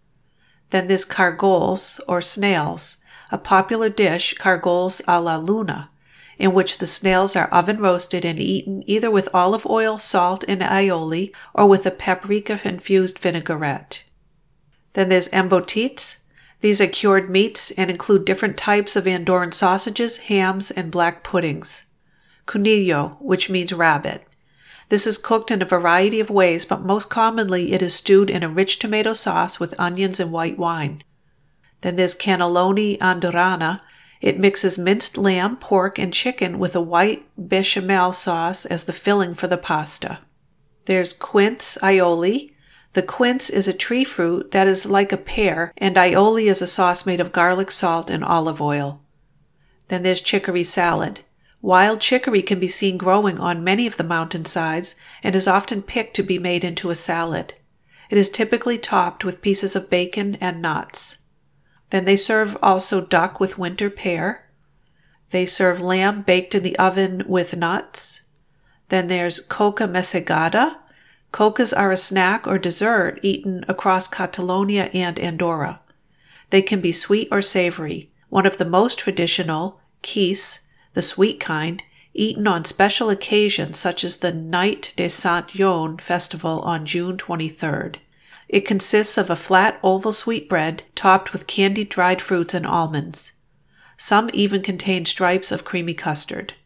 Then there's cargols, or snails, a popular dish, cargols a la luna, in which the snails are oven roasted and eaten either with olive oil, salt, and aioli, or with a paprika-infused vinaigrette. Then there's embotits. These are cured meats and include different types of Andorran sausages, hams, and black puddings. Conillo, which means rabbit. This is cooked in a variety of ways, but most commonly it is stewed in a rich tomato sauce with onions and white wine. Then there's cannelloni andorrana. It mixes minced lamb, pork, and chicken with a white bechamel sauce as the filling for the pasta. There's quince aioli. The quince is a tree fruit that is like a pear, and aioli is a sauce made of garlic, salt, and olive oil. Then there's chicory salad. Wild chicory can be seen growing on many of the mountainsides and is often picked to be made into a salad. It is typically topped with pieces of bacon and nuts. Then they serve also duck with winter pear. They serve lamb baked in the oven with nuts. Then there's coca messegada. Cocas are a snack or dessert eaten across Catalonia and Andorra. They can be sweet or savory. One of the most traditional, quis, the sweet kind, eaten on special occasions such as the Night de Sant Joan festival on June twenty-third. It consists of a flat oval sweetbread topped with candied dried fruits and almonds. Some even contain stripes of creamy custard.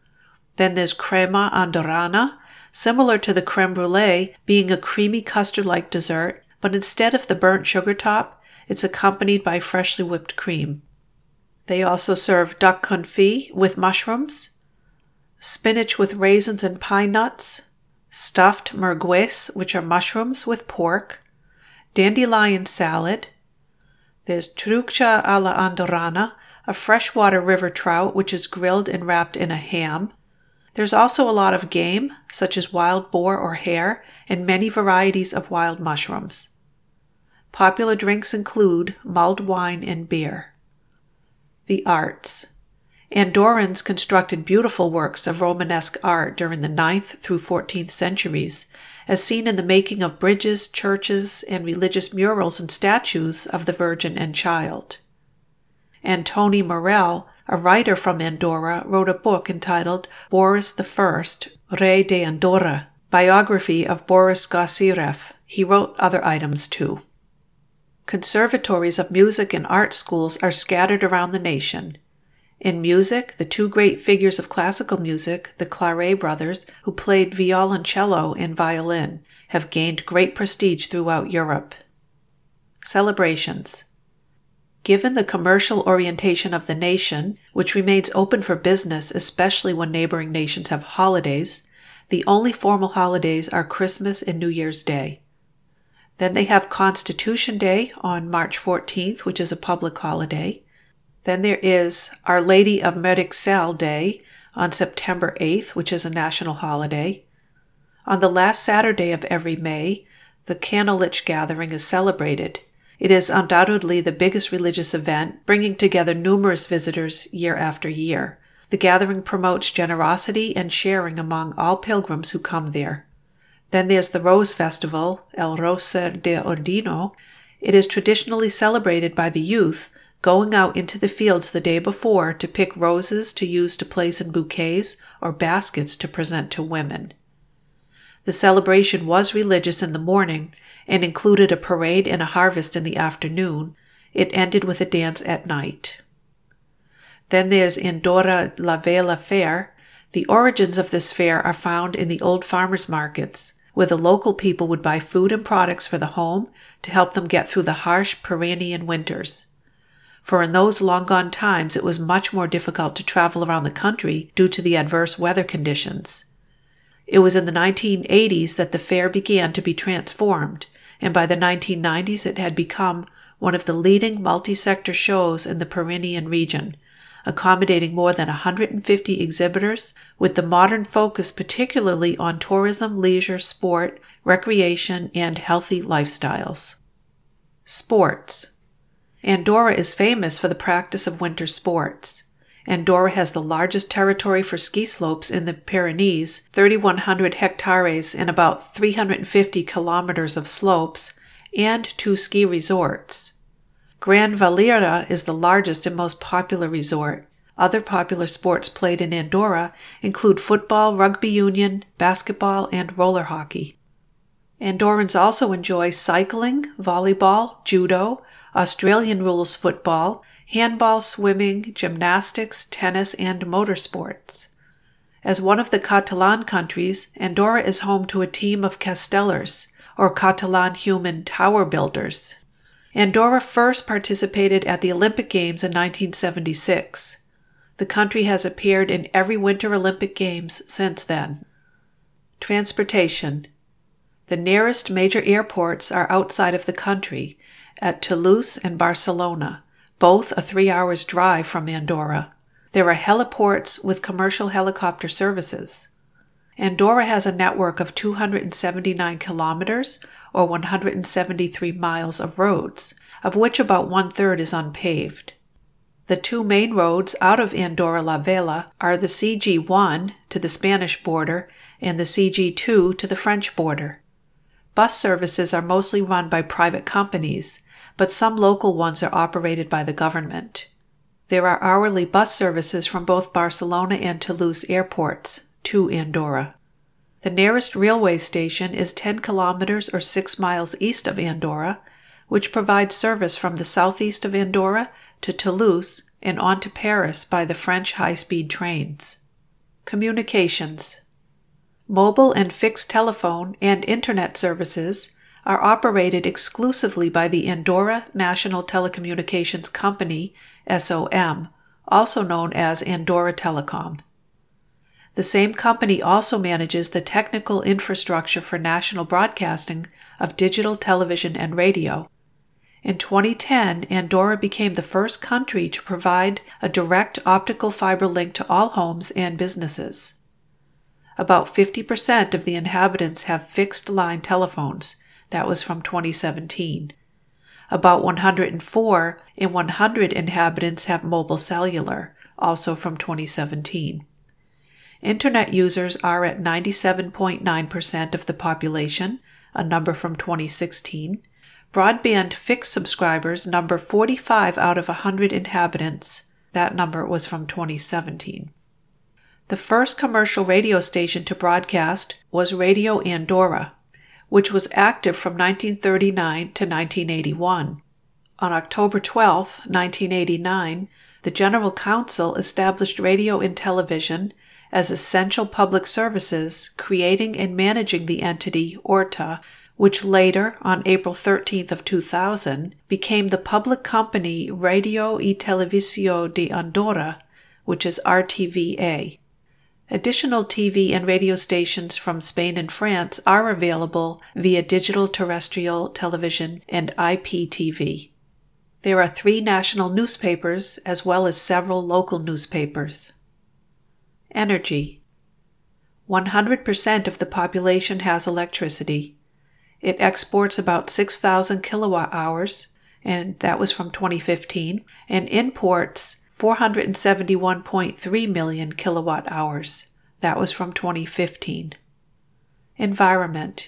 Then there's crema andorrana, similar to the creme brulee, being a creamy custard-like dessert, but instead of the burnt sugar top, it's accompanied by freshly whipped cream. They also serve duck confit with mushrooms, spinach with raisins and pine nuts, stuffed merguez, which are mushrooms with pork, dandelion salad. There's trucha a la andorrana, a freshwater river trout which is grilled and wrapped in a ham. There's also a lot of game, such as wild boar or hare, and many varieties of wild mushrooms. Popular drinks include mulled wine and beer. The arts. Andorrans constructed beautiful works of Romanesque art during the ninth through fourteenth centuries, as seen in the making of bridges, churches, and religious murals and statues of the Virgin and Child. Antoni Morell, a writer from Andorra, wrote a book entitled Boris the First, Rei de Andorra, biography of Boris Gosiref. He wrote other items too. Conservatories of music and art schools are scattered around the nation. In music, the two great figures of classical music, the Claret brothers, who played violoncello and violin, have gained great prestige throughout Europe. Celebrations. Given the commercial orientation of the nation, which remains open for business especially when neighboring nations have holidays, the only formal holidays are Christmas and New Year's Day. Then they have Constitution Day on March fourteenth, which is a public holiday. Then there is Our Lady of Merixell Day on September eighth, which is a national holiday. On the last Saturday of every May, the Canolich Gathering is celebrated. It is undoubtedly the biggest religious event, bringing together numerous visitors year after year. The gathering promotes generosity and sharing among all pilgrims who come there. Then there's the Rose Festival, El Roser de Ordino. It is traditionally celebrated by the youth, going out into the fields the day before to pick roses to use to place in bouquets or baskets to present to women. The celebration was religious in the morning and included a parade and a harvest in the afternoon. It ended with a dance at night. Then there's Andorra La Vella Fair. The origins of this fair are found in the old farmers' markets, where the local people would buy food and products for the home to help them get through the harsh Pyrenean winters. For in those long-gone times it was much more difficult to travel around the country due to the adverse weather conditions. It was in the nineteen eighties that the fair began to be transformed, and by the nineteen nineties it had become one of the leading multi-sector shows in the Pyrenean region, accommodating more than one hundred fifty exhibitors, with the modern focus particularly on tourism, leisure, sport, recreation, and healthy lifestyles. Sports. Andorra is famous for the practice of winter sports. Andorra has the largest territory for ski slopes in the Pyrenees, three thousand one hundred hectares and about three hundred fifty kilometers of slopes, and two ski resorts. Gran Valira is the largest and most popular resort. Other popular sports played in Andorra include football, rugby union, basketball, and roller hockey. Andorrans also enjoy cycling, volleyball, judo, Australian rules football, handball, swimming, gymnastics, tennis, and motorsports. As one of the Catalan countries, Andorra is home to a team of castellers, or Catalan human tower builders. Andorra first participated at the Olympic Games in nineteen seventy-six. The country has appeared in every Winter Olympic Games since then. Transportation. The nearest major airports are outside of the country, at Toulouse and Barcelona, both a three hours drive from Andorra. There are heliports with commercial helicopter services. Andorra has a network of two hundred seventy-nine kilometers, or one hundred seventy-three miles of roads, of which about one-third is unpaved. The two main roads out of Andorra la Vella are the C G one to the Spanish border and the C G two to the French border. Bus services are mostly run by private companies, but some local ones are operated by the government. There are hourly bus services from both Barcelona and Toulouse airports to Andorra. The nearest railway station is ten kilometers or six miles east of Andorra, which provides service from the southeast of Andorra to Toulouse and on to Paris by the French high-speed trains. Communications. Mobile and fixed telephone and internet services are operated exclusively by the Andorra National Telecommunications Company, S O M, also known as Andorra Telecom. The same company also manages the technical infrastructure for national broadcasting of digital television and radio. In twenty ten, Andorra became the first country to provide a direct optical fiber link to all homes and businesses. About fifty percent of the inhabitants have fixed-line telephones. That was from twenty seventeen. About one hundred four in one hundred inhabitants have mobile cellular, also from twenty seventeen. Internet users are at ninety-seven point nine percent of the population, a number from twenty sixteen. Broadband fixed subscribers number forty-five out of one hundred inhabitants. That number was from twenty seventeen. The first commercial radio station to broadcast was Radio Andorra, which was active from nineteen thirty-nine to nineteen eighty-one. On October twelfth, nineteen eighty-nine, the General Council established radio and television as essential public services, creating and managing the entity ORTA, which later, on April thirteenth of two thousand, became the public company Radio y Televisió de Andorra, which is R T V A. Additional T V and radio stations from Spain and France are available via digital terrestrial television and I P T V. There are three national newspapers as well as several local newspapers. Energy. one hundred percent of the population has electricity. It exports about six thousand kilowatt hours, and that was from twenty fifteen, and imports four hundred seventy-one point three million kilowatt hours. That was from twenty fifteen. Environment.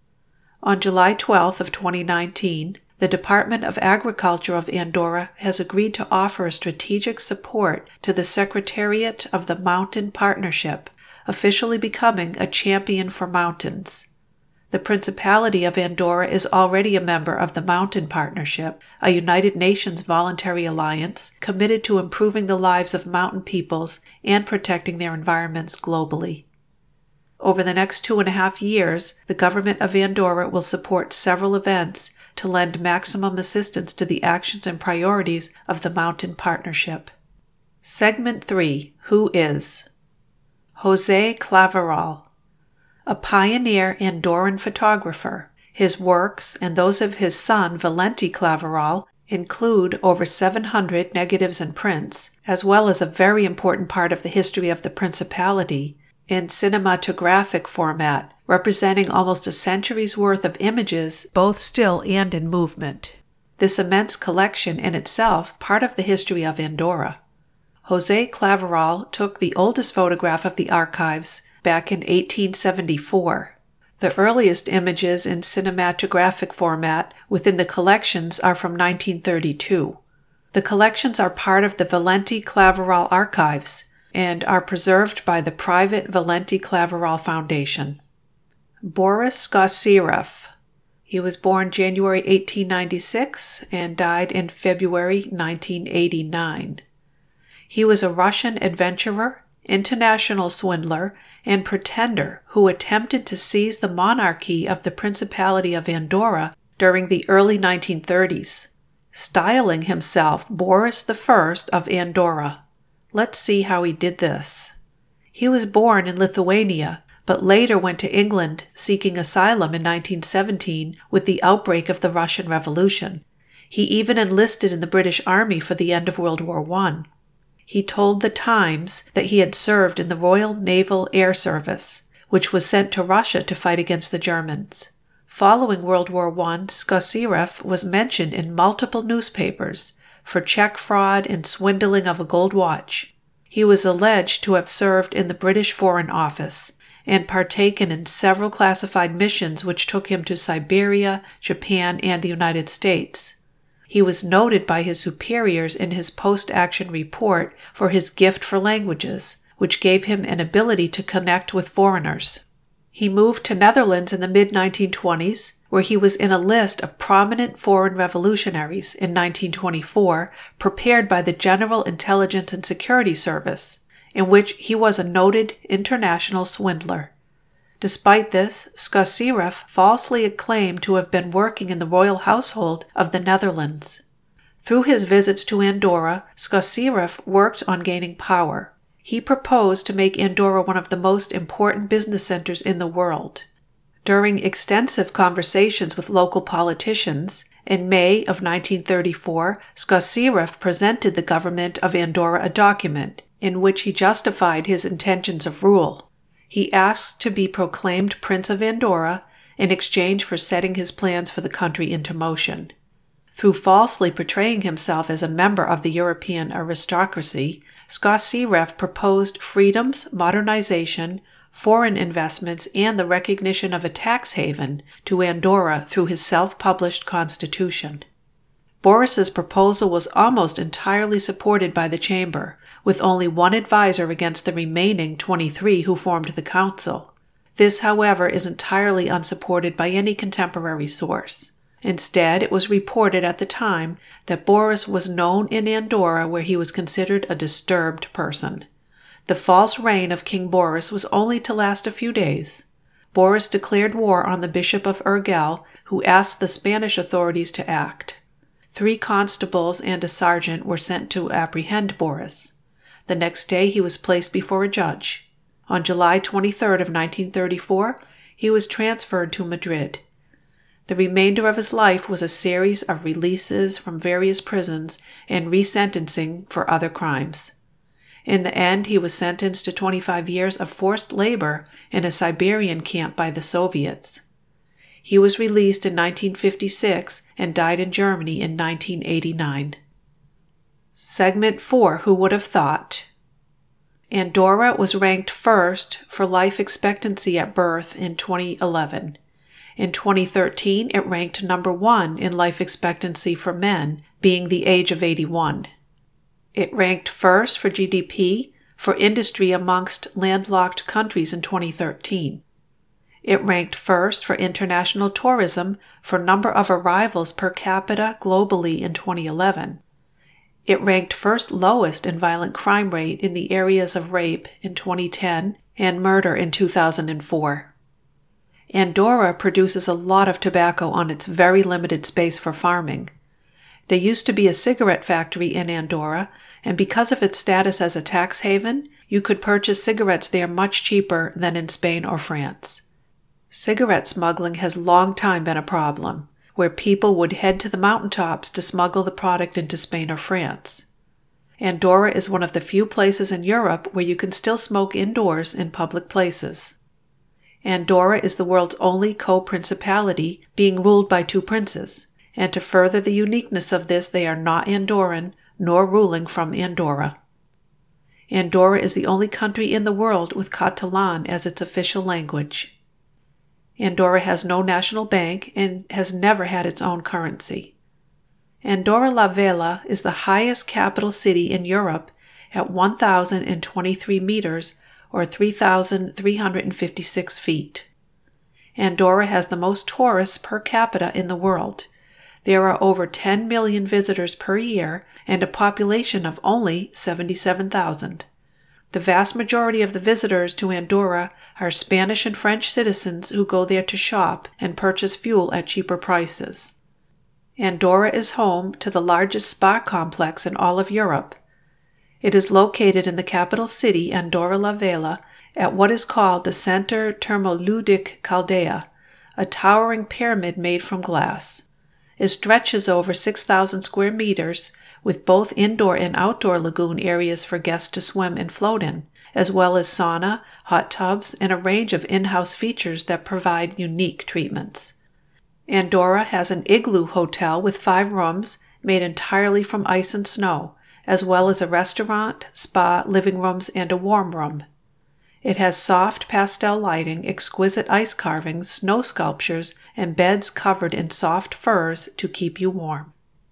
On July twelfth of twenty nineteen, the Department of Agriculture of Andorra has agreed to offer strategic support to the Secretariat of the Mountain Partnership, officially becoming a champion for mountains. The Principality of Andorra is already a member of the Mountain Partnership, a United Nations voluntary alliance committed to improving the lives of mountain peoples and protecting their environments globally. Over the next two and a half years, the government of Andorra will support several events to lend maximum assistance to the actions and priorities of the Mountain Partnership. Segment three. Who is? José Claverol. A pioneer Andorran photographer. His works and those of his son Valentí Claverol include over seven hundred negatives and prints, as well as a very important part of the history of the Principality in cinematographic format, representing almost a century's worth of images, both still and in movement. This immense collection in itself part of the history of Andorra. José Claverol took the oldest photograph of the archives back in eighteen seventy-four. The earliest images in cinematographic format within the collections are from nineteen thirty-two. The collections are part of the Valentí Claverol archives and are preserved by the private Valentí Claverol Foundation. Boris Skosirev. He was born January eighteen ninety-six and died in February nineteen eighty-nine. He was a Russian adventurer, international swindler, and pretender who attempted to seize the monarchy of the Principality of Andorra during the early nineteen thirties, styling himself Boris the First of Andorra. Let's see how he did this. He was born in Lithuania, but later went to England seeking asylum in nineteen seventeen with the outbreak of the Russian Revolution. He even enlisted in the British Army for the end of World War One. He told the Times that he had served in the Royal Naval Air Service, which was sent to Russia to fight against the Germans. Following World War One, Skosirev was mentioned in multiple newspapers for check fraud and swindling of a gold watch. He was alleged to have served in the British Foreign Office and partaken in several classified missions which took him to Siberia, Japan, and the United States. He was noted by his superiors in his post-action report for his gift for languages, which gave him an ability to connect with foreigners. He moved to Netherlands in the mid nineteen twenties, where he was in a list of prominent foreign revolutionaries in nineteen twenty-four, prepared by the General Intelligence and Security Service, in which he was a noted international swindler. Despite this, Skosirev falsely claimed to have been working in the royal household of the Netherlands. Through his visits to Andorra, Skosirev worked on gaining power. He proposed to make Andorra one of the most important business centers in the world. During extensive conversations with local politicians, in May of nineteen thirty-four, Skosirev presented the government of Andorra a document in which he justified his intentions of rule. He asked to be proclaimed Prince of Andorra in exchange for setting his plans for the country into motion. Through falsely portraying himself as a member of the European aristocracy, Skosirev proposed freedoms, modernization, foreign investments, and the recognition of a tax haven to Andorra through his self-published constitution. Boris's proposal was almost entirely supported by the chamber, with only one advisor against the remaining twenty-three who formed the council. This, however, is entirely unsupported by any contemporary source. Instead, it was reported at the time that Boris was known in Andorra where he was considered a disturbed person. The false reign of King Boris was only to last a few days. Boris declared war on the Bishop of Urgell, who asked the Spanish authorities to act. Three constables and a sergeant were sent to apprehend Boris. The next day he was placed before a judge. On July twenty-third of nineteen thirty-four, he was transferred to Madrid. The remainder of his life was a series of releases from various prisons and resentencing for other crimes. In the end, he was sentenced to twenty-five years of forced labor in a Siberian camp by the Soviets. He was released in nineteen fifty-six and died in Germany in nineteen eighty-nine. Segment four. Who Would Have Thought? Andorra was ranked first for life expectancy at birth in twenty eleven. In twenty thirteen, it ranked number one in life expectancy for men, being the age of eighty-one. It ranked first for G D P for industry amongst landlocked countries in twenty thirteen. It ranked first for international tourism for number of arrivals per capita globally in twenty eleven. It ranked first lowest in violent crime rate in the areas of rape in twenty ten and murder in two thousand four. Andorra produces a lot of tobacco on its very limited space for farming. There used to be a cigarette factory in Andorra, and because of its status as a tax haven, you could purchase cigarettes there much cheaper than in Spain or France. Cigarette smuggling has long time been a problem, where people would head to the mountaintops to smuggle the product into Spain or France. Andorra is one of the few places in Europe where you can still smoke indoors in public places. Andorra is the world's only co-principality, being ruled by two princes, and to further the uniqueness of this, they are not Andorran, nor ruling from Andorra. Andorra is the only country in the world with Catalan as its official language. Andorra has no national bank and has never had its own currency. Andorra la Vella is the highest capital city in Europe at one thousand twenty-three meters or three thousand three hundred fifty-six feet. Andorra has the most tourists per capita in the world. There are over ten million visitors per year and a population of only seventy-seven thousand. The vast majority of the visitors to Andorra are Spanish and French citizens who go there to shop and purchase fuel at cheaper prices. Andorra is home to the largest spa complex in all of Europe. It is located in the capital city, Andorra la Vella, at what is called the Centre Thermoludic Caldea, a towering pyramid made from glass. It stretches over six thousand square meters, with both indoor and outdoor lagoon areas for guests to swim and float in, as well as sauna, hot tubs, and a range of in-house features that provide unique treatments. Andorra has an igloo hotel with five rooms made entirely from ice and snow, as well as a restaurant, spa, living rooms, and a warm room. It has soft pastel lighting, exquisite ice carvings, snow sculptures, and beds covered in soft furs to keep you warm.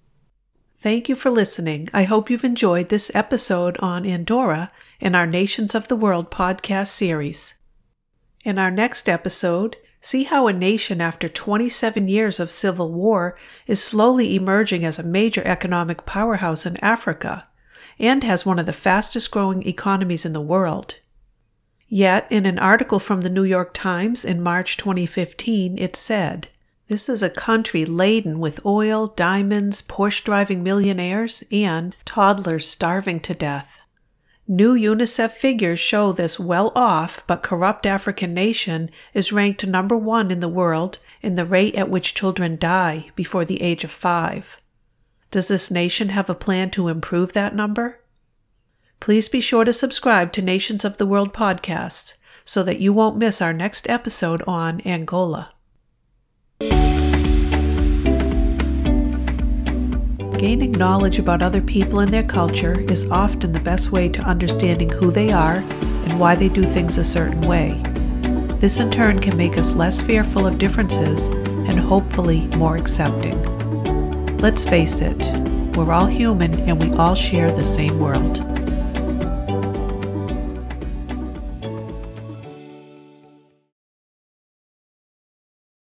Thank you for listening. I hope you've enjoyed this episode on Andorra in our Nations of the World podcast series. In our next episode, see how a nation after twenty-seven years of civil war is slowly emerging as a major economic powerhouse in Africa and has one of the fastest growing economies in the world. Yet, in an article from the New York Times in March twenty fifteen, it said, "This is a country laden with oil, diamonds, Porsche-driving millionaires, and toddlers starving to death." New UNICEF figures show this well-off but corrupt African nation is ranked number one in the world in the rate at which children die before the age of five. Does this nation have a plan to improve that number? Please be sure to subscribe to Nations of the World podcasts so that you won't miss our next episode on Angola. Gaining knowledge about other people and their culture is often the best way to understanding who they are and why they do things a certain way. This in turn can make us less fearful of differences and hopefully more accepting. Let's face it, we're all human and we all share the same world.